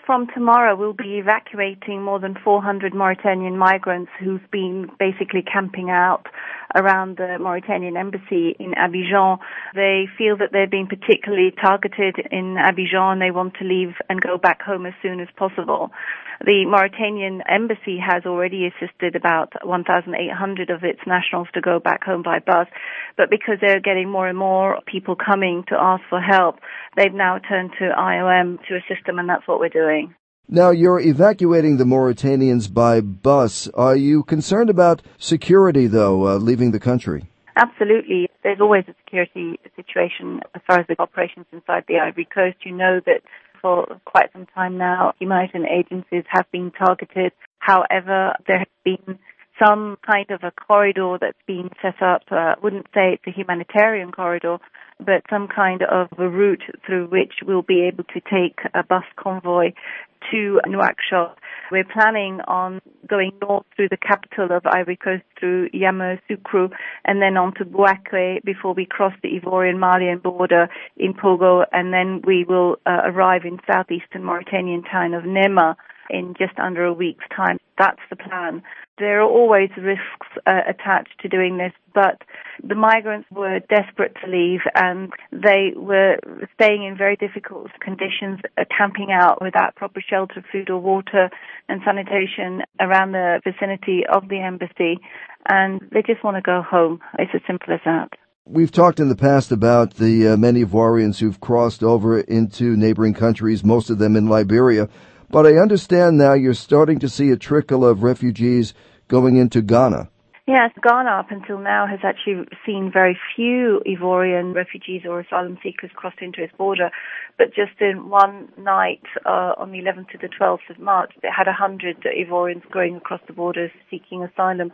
from tomorrow, we'll be evacuating more than 400 Mauritanian migrants who've been basically camping out around the Mauritanian embassy in Abidjan. They feel that they're being particularly targeted in Abidjan. They want to leave and go back home as soon as possible. The Mauritanian embassy has already assisted about 1,800 of its nationals to go back home by bus, but because they're getting more and more people coming to ask for help, they've now turned to IOM to assist them, and that's what we're doing. Now, you're evacuating the Mauritanians by bus. Are you concerned about security, though, leaving the country? Absolutely. There's always a security situation as far as the operations inside the Ivory Coast. You know that for quite some time now, humanitarian agencies have been targeted. However, there has been some kind of a corridor that's been set up. I wouldn't say it's a humanitarian corridor, but some kind of a route through which we'll be able to take a bus convoy to Nouakchott. We're planning on going north through the capital of Ivory Coast through Yamoussoukro and then on to Bouaké before we cross the Ivorian-Malian border in Pogo, and then we will arrive in southeastern Mauritanian town of Nema in just under a week's time. That's the plan. There are always risks attached to doing this, but the migrants were desperate to leave and they were staying in very difficult conditions, camping out without proper shelter, food or water and sanitation around the vicinity of the embassy, and they just want to go home. It's as simple as that. We've talked in the past about the many Ivoirians who've crossed over into neighboring countries, most of them in Liberia. But I understand now you're starting to see a trickle of refugees going into Ghana. Yes, Ghana up until now has actually seen very few Ivorian refugees or asylum seekers cross into its border. But just in one night, on the 11th to the 12th of March, they had 100 Ivorians going across the borders seeking asylum.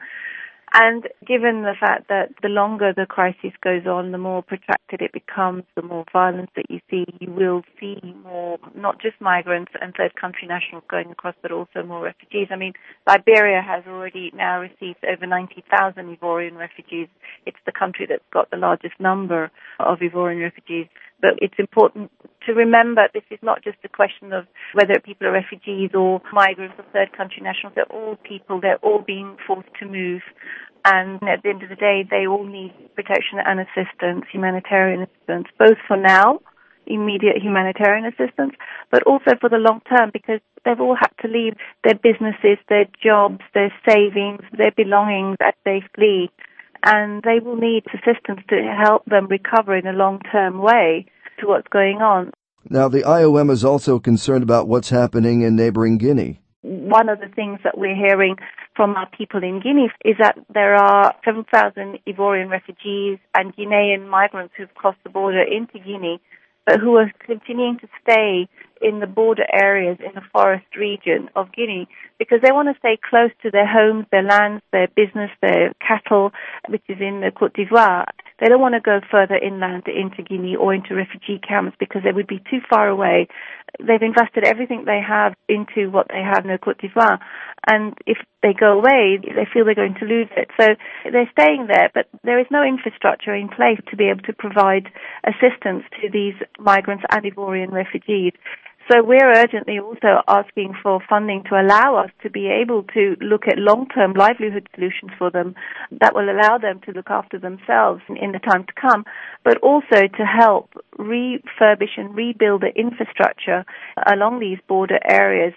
And given the fact that the longer the crisis goes on, the more protracted it becomes, the more violence that you see, you will see more, not just migrants and third country nationals going across, but also more refugees. I mean, Liberia has already now received over 90,000 Ivorian refugees. It's the country that's got the largest number of Ivorian refugees. But it's important to remember this is not just a question of whether people are refugees or migrants or third country nationals. They're all people. They're all being forced to move. And at the end of the day, they all need protection and assistance, humanitarian assistance, both for now, immediate humanitarian assistance, but also for the long term, because they've all had to leave their businesses, their jobs, their savings, their belongings as they flee. And they will need assistance to help them recover in a long-term way to what's going on. Now, the IOM is also concerned about what's happening in neighboring Guinea. One of the things that we're hearing from our people in Guinea is that there are 7,000 Ivorian refugees and Guinean migrants who've crossed the border into Guinea, but who are continuing to stay in the border areas in the forest region of Guinea because they want to stay close to their homes, their lands, their business, their cattle, which is in the Côte d'Ivoire. They don't want to go further inland into Guinea or into refugee camps because they would be too far away. They've invested everything they have into what they have in the Côte d'Ivoire, and if they go away, they feel they're going to lose it. So they're staying there, but there is no infrastructure in place to be able to provide assistance to these migrants and Ivorian refugees. So we're urgently also asking for funding to allow us to be able to look at long-term livelihood solutions for them that will allow them to look after themselves in the time to come, but also to help refurbish and rebuild the infrastructure along these border areas